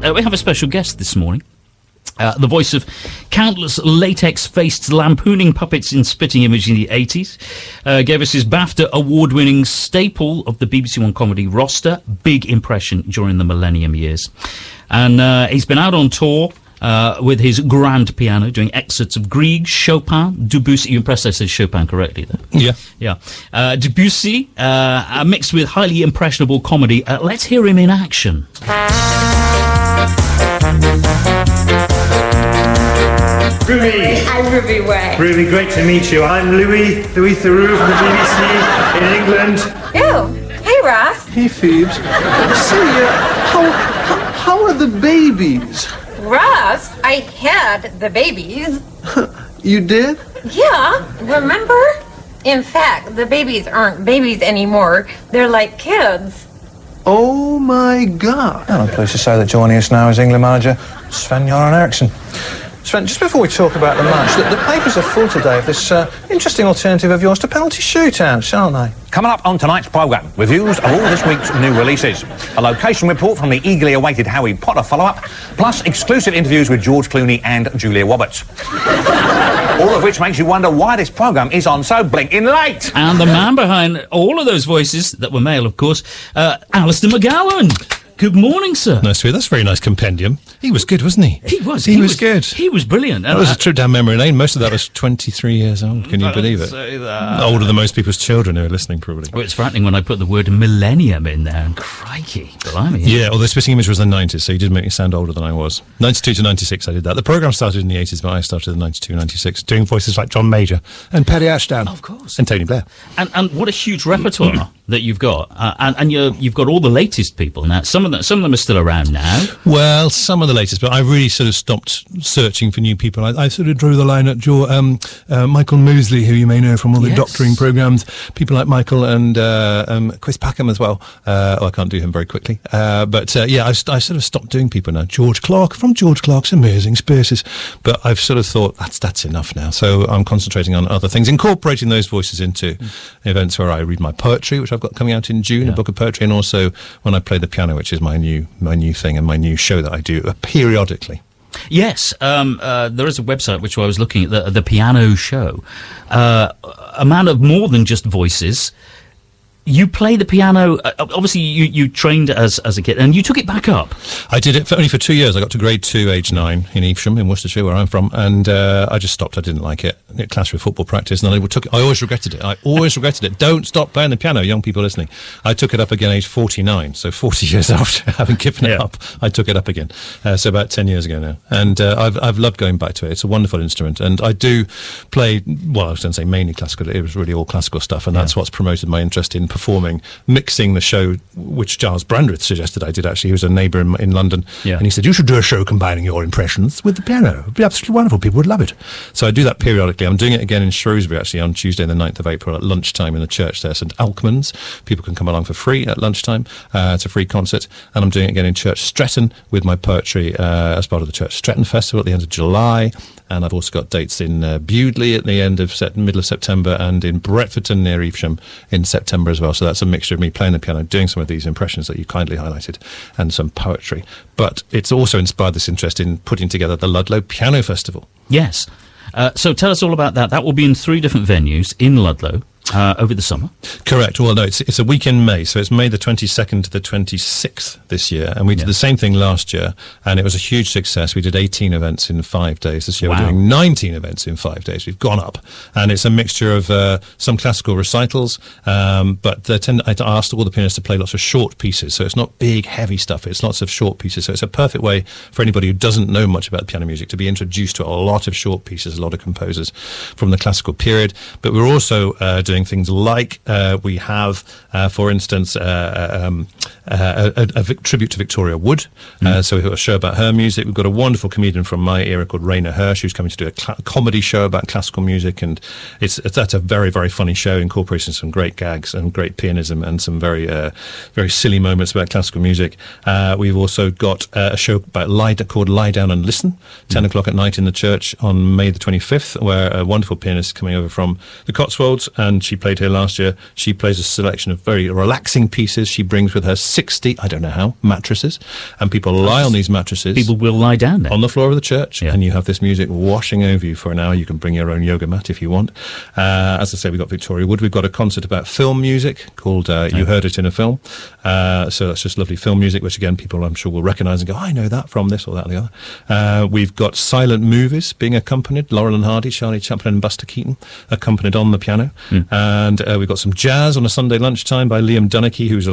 we have a special guest this morning. The voice of countless latex-faced lampooning puppets in Spitting Image in the 80s. Gave us his BAFTA award-winning staple of the BBC One comedy roster, Big Impression, during the Millennium years. And he's been out on tour with his grand piano, doing excerpts of Grieg, Chopin, Debussy. You impressed I said Chopin correctly there. Yeah. Debussy, mixed with highly impressionable comedy. Let's hear him in action. Ruby. I'm Ruby Way. Ruby, great to meet you. I'm Louis Theroux from the BBC in England. Oh, hey, Ross. Hey, Phoebes. Say, how are the babies? Ross, I had the babies. You did? Yeah, remember? In fact, the babies aren't babies anymore. They're like kids. Oh, my God. And I'm pleased to say that joining us now is England manager Sven-Göran Eriksson. Sven, just before we talk about the match, the papers are full today of this interesting alternative of yours to penalty shootouts, aren't they? Coming up on tonight's programme, reviews of all this week's new releases, a location report from the eagerly awaited Harry Potter follow-up, plus exclusive interviews with George Clooney and Julia Roberts. All of which makes you wonder why this programme is on so blinking late. And the man behind all of those voices, that were male, of course, Alistair McGowan. Good morning, sir. Nice to hear. That's a very nice compendium. He was good, wasn't he? He was. He was good. He was brilliant. That was a trip down memory lane. Most of that was 23 years old. Can you believe it? Say that. Older than most people's children who are listening, probably. Well, it's frightening when I put the word millennium in there, and crikey, blimey. Yeah, although Spitting Image was the 90s, so you did make me sound older than I was. 92 to 96 I did that. The programme started in the 80s, but I started in 92, 96, doing voices like John Major and Paddy Ashdown. Of course. And Tony Blair. And what a huge repertoire that you've got. And you've got all the latest people now. Some of them are still around now. Well, some of the latest, but I really sort of stopped searching for new people. I sort of drew the line at Michael Mosley, who you may know from all the doctoring programmes. People like Michael and Chris Packham as well. I can't do him very quickly. But I sort of stopped doing people now. George Clark from George Clark's Amazing Spaces. But I've sort of thought that's enough now. So I'm concentrating on other things, incorporating those voices into events where I read my poetry, which I've got coming out in June, a book of poetry, and also when I play the piano, which is my new thing and my new show that I do periodically. Yes, there is a website which I was looking at, the Piano Show. A man of more than just voices. You play the piano. Obviously, you trained as a kid, and you took it back up. I did it only for 2 years. I got to grade 2, age 9, in Evesham, in Worcestershire, where I'm from, and I just stopped. I didn't like it. It clashed with football practice, and then I always regretted it. Don't stop playing the piano, young people listening. I took it up again, age 49, so 40 years after having given it up, I took it up again. So about 10 years ago now, and I've loved going back to it. It's a wonderful instrument, and I do play. Well, I was going to say mainly classical. It was really all classical stuff, and that's what's promoted my interest in performing, mixing the show, which Giles Brandreth suggested I did, actually. He was a neighbour in London, and he said, you should do a show combining your impressions with the piano. It would be absolutely wonderful. People would love it. So I do that periodically. I'm doing it again in Shrewsbury, actually, on Tuesday the 9th of April at lunchtime in the church there, St Alkmund's. People can come along for free at lunchtime. It's a free concert. And I'm doing it again in Church Stretton with my poetry as part of the Church Stretton Festival at the end of July. And I've also got dates in Bewdley at the middle of September, and in Bretfordton near Evesham in September as well. So that's a mixture of me playing the piano, doing some of these impressions that you kindly highlighted, and some poetry. But it's also inspired this interest in putting together the Ludlow Piano Festival. Yes. So tell us all about that. That will be in 3 different venues in Ludlow. Over the summer? Correct. Well, no, it's a week in May, so it's May the 22nd to the 26th this year, and we did the same thing last year, and it was a huge success. We did 18 events in 5 days. This year we're doing 19 events in 5 days. We've gone up, and it's a mixture of some classical recitals, but I asked all the pianists to play lots of short pieces, so it's not big, heavy stuff. It's lots of short pieces, so it's a perfect way for anybody who doesn't know much about piano music to be introduced to a lot of short pieces, a lot of composers from the classical period. But we're also doing things like we have, for instance, a tribute to Victoria Wood. So we've got a show about her music. We've got a wonderful comedian from my era called Raina Hirsch, who's coming to do a comedy show about classical music, and that's a very, very funny show, incorporating some great gags and great pianism and some very very silly moments about classical music. We've also got a show about called Lie Down and Listen, 10 o'clock at night in the church on May the 25th, where a wonderful pianist is coming over from the Cotswolds, and she played here last year. She plays a selection of very relaxing pieces. She brings with her 60, I don't know how, mattresses, and people lie on these mattresses. People will lie down there. On the floor of the church, Yeah. and you have this music washing over you for an hour. You can bring your own yoga mat if you want. As I say, we've got Victoria Wood. We've got a concert about film music called You Heard It in a Film. So that's just lovely film music, which again, people I'm sure will recognise and go, I know that from this or that or the other. We've got silent movies being accompanied. Laurel and Hardy, Charlie Chaplin and Buster Keaton accompanied on the piano. And we've got some jazz on a Sunday lunchtime by Liam Dunnicky, who's a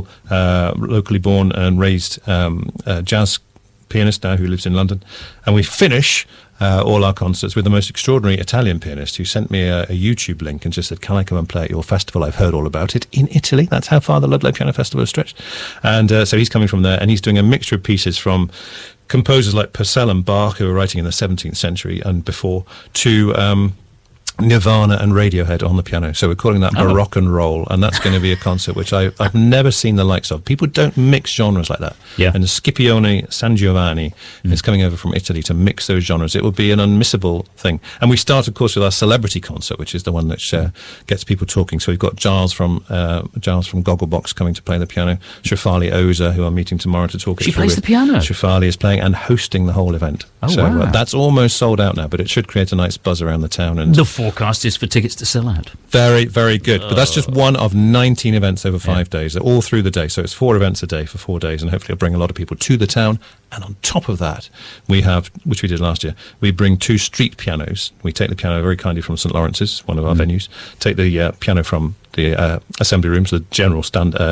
locally born and raised jazz pianist now who lives in London. And we finish all our concerts with the most extraordinary Italian pianist who sent me a YouTube link and just said, can I come and play at your festival? I've heard all about it in Italy. That's how far the Ludlow Piano Festival has stretched. And so he's coming from there, and he's doing a mixture of pieces from composers like Purcell and Bach, who were writing in the 17th century and before, to Nirvana and Radiohead on the piano. So we're calling that Baroque and Roll, and that's going to be a concert which I've never seen the likes of. People don't mix genres like that. Yeah. And Scipione San Giovanni is coming over from Italy to mix those genres. It will be an unmissable thing. And we start, of course, with our celebrity concert, which is the one that gets people talking. So we've got Giles from Gogglebox coming to play the piano, Shefali Oza, who I'm meeting tomorrow to talk. She plays the piano? Shefali is playing and hosting the whole event. Oh, so wow. That's almost sold out now, but it should create a nice buzz around the town. And The forecast is for tickets to sell out. very, very good. But that's just one of 19 events over 5 days. They're all through the day. So it's 4 events a day for 4 days, and hopefully it'll bring a lot of people to the town. And on top of that, we have, which we did last year, we bring 2 street pianos. We take the piano very kindly from St. Lawrence's, one of our venues, take the piano from the assembly rooms, the general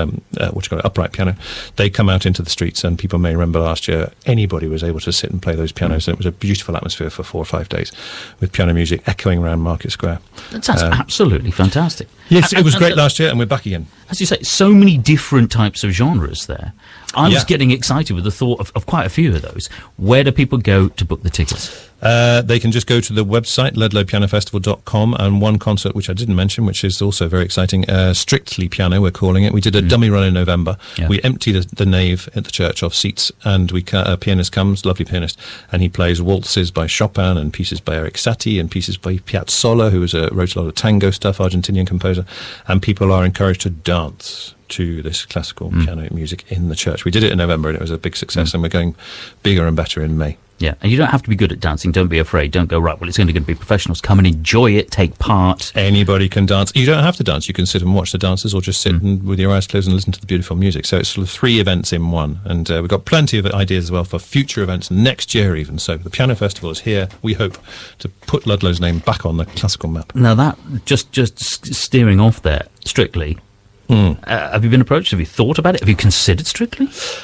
upright piano. They come out into the streets, and people may remember last year, anybody was able to sit and play those pianos, and it was a beautiful atmosphere for 4 or 5 days with piano music echoing around Market Square. That sounds absolutely fantastic. Yes, it was great and, last year, and we're back again. As you say, so many different types of genres there. I was Yeah. getting excited with the thought of quite a few of those. Where do people go to book the tickets? They can just go to the website, ludlowpianofestival.com, and one concert which I didn't mention, which is also very exciting, Strictly Piano, we're calling it. We did a dummy run in November. Yeah. We emptied the nave at the church of seats, and a pianist comes, lovely pianist, and he plays waltzes by Chopin and pieces by Erik Satie and pieces by Piazzolla, who wrote a lot of tango stuff, Argentinian composer, and people are encouraged to dance to this classical piano music in the church. We did it in November, and it was a big success, and we're going bigger and better in May. Yeah, and you don't have to be good at dancing. Don't be afraid. Don't go, right, well, it's only going to be professionals. Come and enjoy it, take part. Anybody can dance. You don't have to dance. You can sit and watch the dancers, or just sit and, with your eyes closed and listen to the beautiful music. So it's sort of 3 events in one. And we've got plenty of ideas as well for future events next year even. So the Piano Festival is here, we hope, to put Ludlow's name back on the classical map. Now, that, just steering off there, Strictly, have you been approached? Have you thought about it? Have you considered Strictly?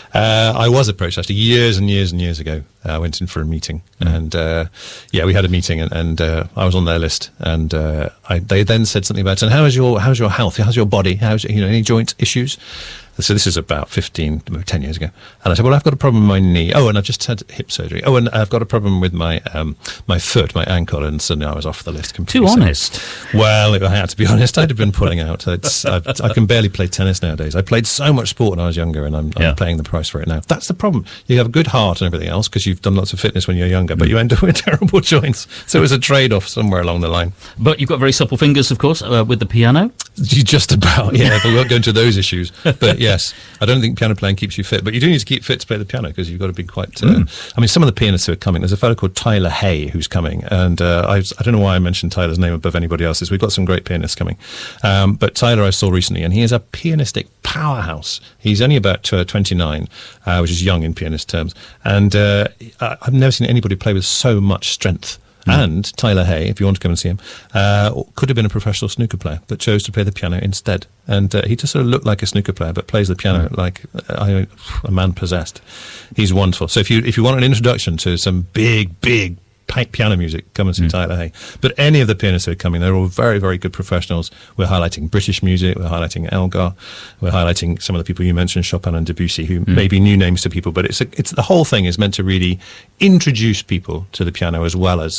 I was approached actually years and years and years ago. I went in for a meeting, and we had a meeting, and I was on their list, and they then said something about, and how's your health? How's your body? How's any joint issues? So this is about 10 years ago. And I said, well, I've got a problem with my knee. Oh, and I've just had hip surgery. Oh, and I've got a problem with my my foot, my ankle. And suddenly I was off the list completely. Too honest. Well, I had to be honest. I'd have been pulling out. I can barely play tennis nowadays. I played so much sport when I was younger, and I'm paying the price for it now. That's the problem. You have a good heart and everything else because you've done lots of fitness when you're younger, but you end up with terrible joints. So it was a trade-off somewhere along the line. But you've got very supple fingers, of course, with the piano. Just about, yeah. But we won't go into those issues. But yes, I don't think piano playing keeps you fit, but you do need to keep fit to play the piano because you've got to be quite. I mean, some of the pianists who are coming. There's a fellow called Tyler Hay who's coming, and I don't know why I mentioned Tyler's name above anybody else's. We've got some great pianists coming, but Tyler I saw recently, and he is a pianistic powerhouse. He's only about 29, which is young in pianist terms, and I've never seen anybody play with so much strength. And Tyler Hay, if you want to come and see him, could have been a professional snooker player, but chose to play the piano instead. And he just sort of looked like a snooker player, but plays the piano like a man possessed. He's wonderful. So if you want an introduction to some big piano music, come and see Tyler Hay. But any of the pianists who are coming, they're all very, very good professionals. We're highlighting British music, we're highlighting Elgar, we're highlighting some of the people you mentioned, Chopin and Debussy, who may be new names to people, but it's the whole thing is meant to really introduce people to the piano as well as give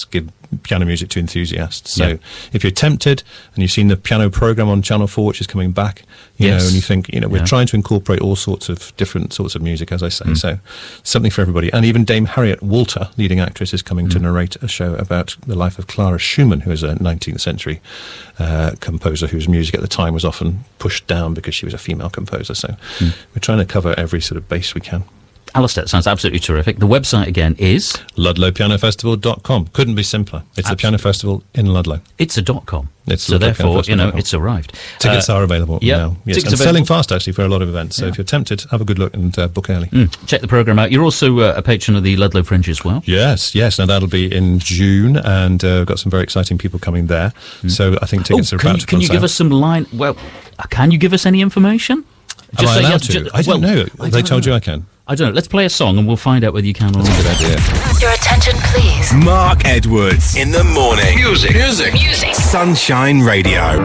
piano music to enthusiasts. So if you're tempted and you've seen the piano program on Channel 4, which is coming back, you know, and you think, you know, we're trying to incorporate all sorts of different sorts of music, as I say. So something for everybody. And even Dame Harriet Walter, leading actress, is coming to narrate a show about the life of Clara Schumann, who is a 19th century composer whose music at the time was often pushed down because she was a female composer. So we're trying to cover every sort of base we can. Alistair, sounds absolutely terrific. The website again is LudlowPianoFestival.com. Couldn't be simpler. It's the piano festival in Ludlow. It's a .com. It's so therefore, you know, it's arrived. Tickets are available now. Yes, and selling fast, actually, for a lot of events. So if you're tempted, have a good look and book early. Check the programme out. You're also a patron of the Ludlow Fringe as well. Yes. Now, that'll be in June, and we've got some very exciting people coming there. So I think tickets are about to Can you give us some can you give us any information? Am I allowed to? I don't know. Have they told you I can? I don't know. Let's play a song and we'll find out whether you can or not. Good idea. Your attention, please. Mark Edwards in the morning. Music. Sunshine Radio.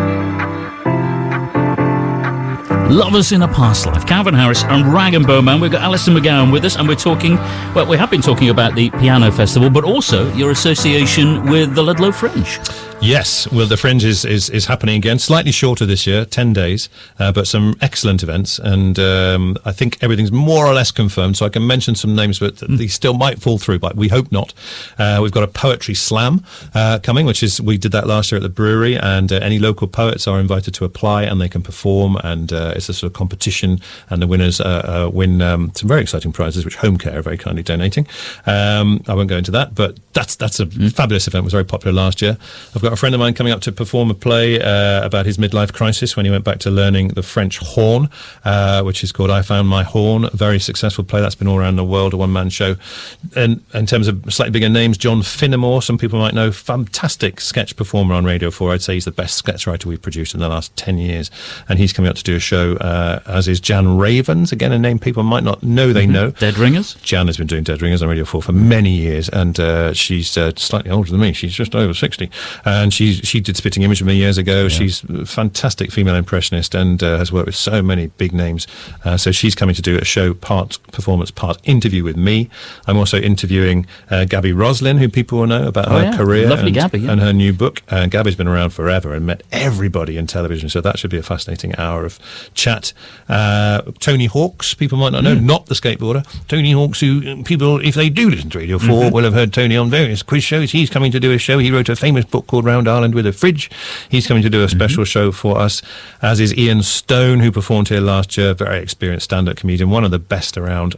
Lovers in a Past Life. Calvin Harris and Rag and Bowman. We've got Alison McGowan with us, and we're talking, well, we have been talking about the Piano Festival, but also your association with the Ludlow Fringe. Yes, well, the Fringe is happening again, slightly shorter this year, 10 days, but some excellent events, and I think everything's more or less confirmed, so I can mention some names, but these still might fall through, but we hope not. We've got a poetry slam coming, we did that last year at the brewery, and any local poets are invited to apply, and they can perform, and it's a sort of competition, and the winners win some very exciting prizes, which Home Care are very kindly donating. I won't go into that, but that's a fabulous event. It was very popular last year. I've got a friend of mine coming up to perform a play about his midlife crisis when he went back to learning the French horn, which is called I Found My Horn. A very successful play that's been all around the world, a one-man show. And in terms of slightly bigger names, John Finnemore, some people might know, fantastic sketch performer on Radio 4. I'd say he's the best sketch writer we've produced in the last 10 years. And he's coming up to do a show, as is Jan Ravens, again, a name people might not know they know. Dead Ringers? Jan has been doing Dead Ringers on Radio 4 for many years, and she's slightly older than me. She's just over 60. And she did Spitting Image with me years ago. She's a fantastic female impressionist and has worked with so many big names. So she's coming to do a show, part performance, part interview with me. I'm also interviewing Gabby Roslin, who people will know about her career. Lovely Gabby, and her new book. Gabby's been around forever and met everybody in television, so that should be a fascinating hour of chat. Tony Hawks, people might not know, not the skateboarder. Tony Hawks, who people, if they do listen to Radio 4, will have heard Tony on various quiz shows. He's coming to do a show. He wrote a famous book called Round Ireland with a Fridge. He's coming to do a special show for us, as is Ian Stone, who performed here last year, very experienced stand-up comedian, one of the best around.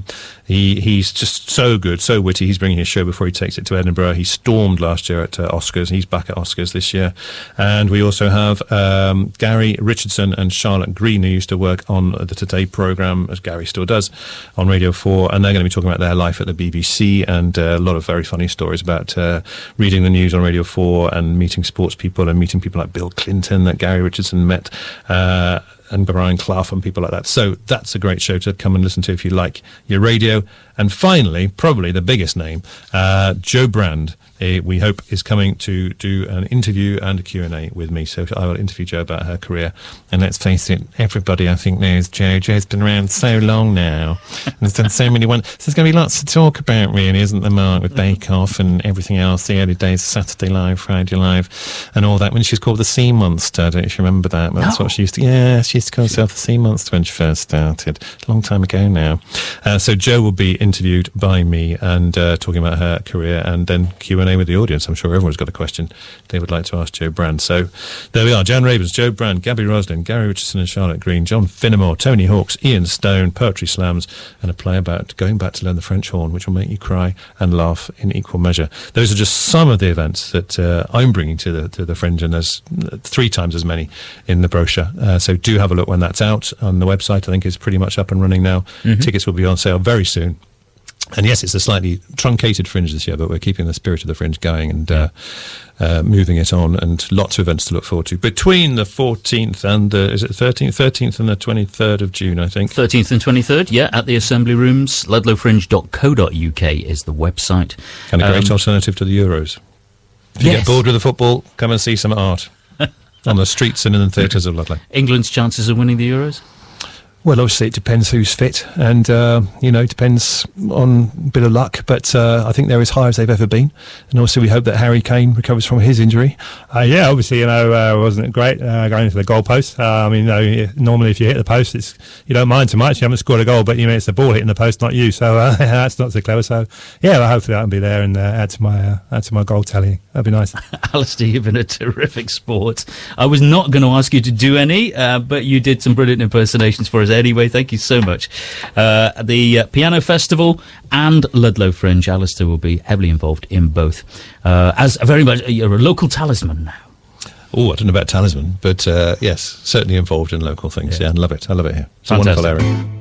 He's just so good, so witty. He's bringing his show before he takes it to Edinburgh. He stormed last year at Oscars. He's back at Oscars this year. And we also have Gary Richardson and Charlotte Green, who used to work on the Today programme, as Gary still does, on Radio 4, and they're going to be talking about their life at the BBC and a lot of very funny stories about reading the news on Radio 4 and meeting sports people and meeting people like Bill Clinton that Gary Richardson met, and Brian Clough and people like that. So that's a great show to come and listen to if you like your radio. And finally, probably the biggest name, Jo Brand, we hope is coming to do an interview and a Q&A with me. So I will interview Jo about her career. And let's face it, everybody I think knows Jo. Jo's been around so long now and has done so many ones. So there's going to be lots to talk about, really, isn't there, Mark, with Bake Off and everything else, the early days, Saturday Live, Friday Live, and all that. When she was called the Sea Monster, don't you remember that? That's what she used to, she used to call herself the Sea Monster when she first started, a long time ago now. So Jo will be interviewed by me and talking about her career, and then Q&A with the audience. I'm sure everyone's got a question they would like to ask Jo Brand. So there we are: Jan Ravens, Jo Brand, Gabby Roslin, Gary Richardson and Charlotte Green, John Finnemore, Tony Hawks, Ian Stone, poetry slams, and a play about going back to learn the French horn, which will make you cry and laugh in equal measure. Those are just some of the events that I'm bringing to the Fringe, and there's 3 times as many in the brochure. So do have a look when that's out on the website. I think it's pretty much up and running now. Tickets will be on sale very soon. And yes, it's a slightly truncated Fringe this year, but we're keeping the spirit of the Fringe going and moving it on, and lots of events to look forward to between the 14th and is it 13th and the 23rd of June, I think. 13th and 23rd, yeah, at the Assembly Rooms. ludlowfringe.co.uk is the website. And a great alternative to the Euros. If you get bored with the football, come and see some art on the streets and in the theatres of Ludlow. England's chances of winning the Euros? Well, obviously it depends who's fit, and depends on a bit of luck. But I think they're as high as they've ever been, and also we hope that Harry Kane recovers from his injury. Yeah, obviously, wasn't it great going into the goalpost? Normally if you hit the post, you don't mind too much. You haven't scored a goal, but it's the ball hitting the post, not you. So that's not so clever. So yeah, hopefully I can be there and add to my goal tallying. That'd be nice. Alistair, you've been a terrific sport. I was not going to ask you to do any, but you did some brilliant impersonations for us anyway. Thank you so much. The Piano Festival and Ludlow Fringe, Alistair will be heavily involved in both. As very much, you're a local talisman now. Oh, I don't know about talisman, but yes, certainly involved in local things. Yeah, I love it. I love it here. It's a wonderful area.